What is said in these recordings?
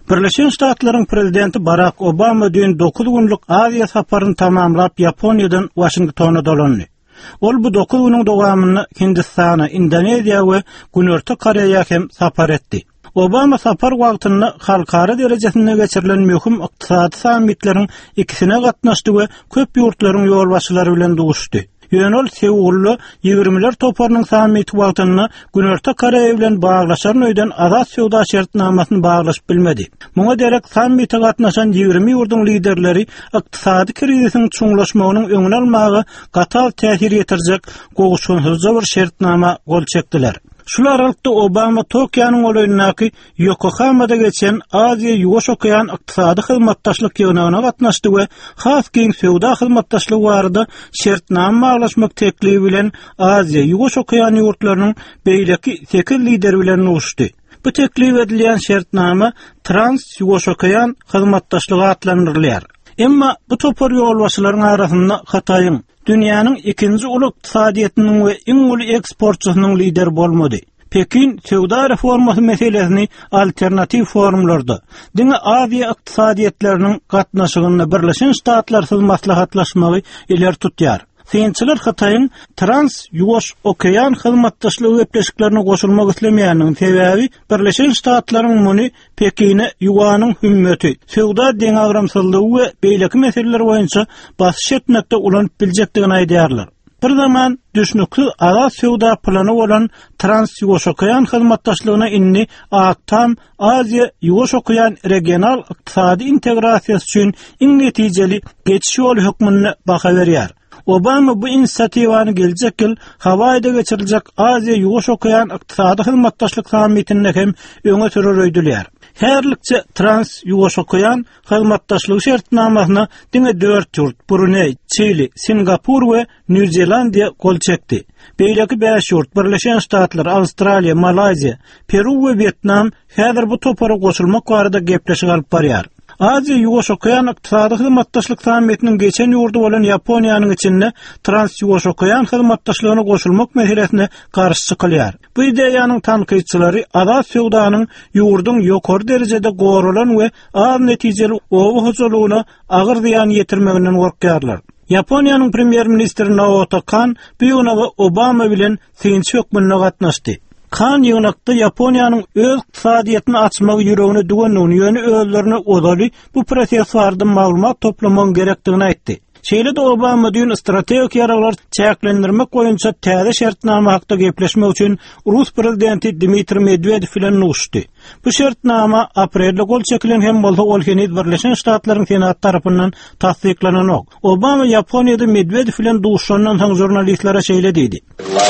Birleşen Ştatlaryň prezidenti Barack Obama dün 9 günlük Aziýa saparyny tamamlap Ýaponiýadan Washingtona dolandy. Ol bu 9 günüň dowamyny Hindistana, Indoneziýa we Günörtü Koreýa hem sapar etdi. Obama sapar wagtynda halkara derejesinde geçirilen möhüm ykdysady sammitleriň ikisine gatnaşdy we köp ýurtlaryň ýolbaşçylary bilen duguşdy. Ýönel Seullu 20'ler toparynyň sammiti wagtynda Günörtü Koreýa bilen baglaşan öýden azat sowda şertnamasyny baglaşyp bilmedi. Muňa derek sammite gatnaşan 20 ýurduň liderleri ykdysady krizisiň çuňlaşmagynyň öňüne almagy gatal täsir ýetirjek gowuşmansy bir şertnama gol çekdiler. Şular aralykda Obama Tokyonyň olýandaky Yokohamada geçen Aziýa Ýuwaş Okean ykdysady hyzmatdaşlyk ýygnagyna gatnaşdy we has giň sowda hyzmatdaşlygy barada şertnama baglaşmak teklibi bilen Aziýa Ýuwaş Okean ýurtlarynyň beýleki 8 lideri bilen uguşdy. Bu teklip edilen şertnama Trans-Ýuwaş Okean hyzmatdaşlygy adlandyrylýar. Emma bu topar ýolbaşçylaryň arasynda Hataýyň dünýäniň ikinji uly ykdysadyýetynyň we iň uly eksportçysynyň lideri bolmady. Pekin sowda reformasy meselesini alternativ formlarda, diňe Aziýa ykdysadyýetleriniň gatnaşygyny Birleşen Ştatlar maslahatlaşmagy iler tutýar. Synçylar Hataýyň Trans-Ýuwaş Okean hyzmatdaşlygy gepleşiklerine goşulmak islemeýäniň sebäbi Birleşen Ştatlaryň muny Pekine ýuwanyň hümmeti, sowda deňagramsızlygy we beýleki meseleler boýunça basyş etmekde ulanyp biljekdigini aýdýarlar. Bir zaman düşnükli azat sowda plany bolan Trans-Ýuwaş Okean hyzmatdaşlygyna inni aktam Aziýa Ýuwaş Okean regional ykdysady integrasiýasy üçin iň netijeli geçiş ýoly hökmüne baha berýär. Obama bu inisiativany geljek ýyl Hawaii'de geçiriljek Aziýa Ýuwaş Okean ykdysady hyzmatdaşlyk sammitinde hem öňe sürer öýdülýär. Herlikçe Trans-Ýuwaş Okean hyzmatdaşlygy şertnamasyna diňe 4 ýurt Brunei, Çili, Singapur we New Zealandia gol çekdi. Beýleki 5 ýurt Birleşen Ştatlar, Awstraliýa, Malaziýa, Peru we Vietnam häzir bu topara goşulmak barada gepleşik alyp barýar. Aziýa Ýuwaş Okean ykdysady hyzmatdaşlyk sammitiniň geçen ýurdu bolan Ýaponiýanyň içinde Trans-Ýuwaş Okean hyzmatdaşlygyna goşulmak meselesine garşy çykylýar. Bu ideýanyň tanqidçilari azat sowdanyň ýurduň ýokary derejede gorulan we az netijeli owa huzurlugyna agyr ziýan ýetirmeginden gorkýarlar. Ýaponiýanyň premier ministri Naoto Kan bu ýygyna Obama bilen synçy hökmüne gatnaşdy. Kan ýygnakda Ýaponiýanyň öz ykdysadyýetyny açmagy ýüregine dügenligini ýöne özlerine odaly bu proses barada maglumat toplamak gerekdigini aýtdy. Şeýle-de Obama dün strategik ýaraglar çäklendirmek boýunça täze şertnama hakda gepleşmek üçin Rus prezidenti Dmitri Medvedev bilen uguşdy. Bu şertnama aprelde gol çekilen hem bolsa ol henüz Birleşen Ştatlaryň Senat tarapyndan tasdiklananok. Obama Ýaponiýada Medvedev bilen duguşandan soň jurnalistlere şeýle diýdi.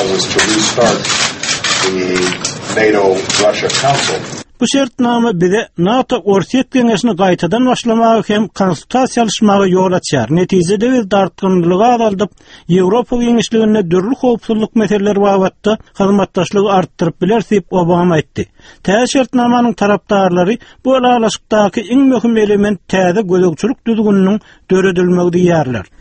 NATO-Russia Council. Bu şertnama bize NATO Orset Geňeşini gaýtadan başlamagy hem konsultasiýalaşmagy ýol açýar. Netijede biz dartgynlygy azalyp, Ýewropa Geňeşliginde dürli howpsuzlyk meseleleri bagatda hyzmatdaşlygy artdyryp biler diýip Obama aýtdy. Täze şertnamanyň tarapdarlary bu alalaşykdaky iň möhüm element täze gözegçilik düzgüniniň döredilmegi diýýärler.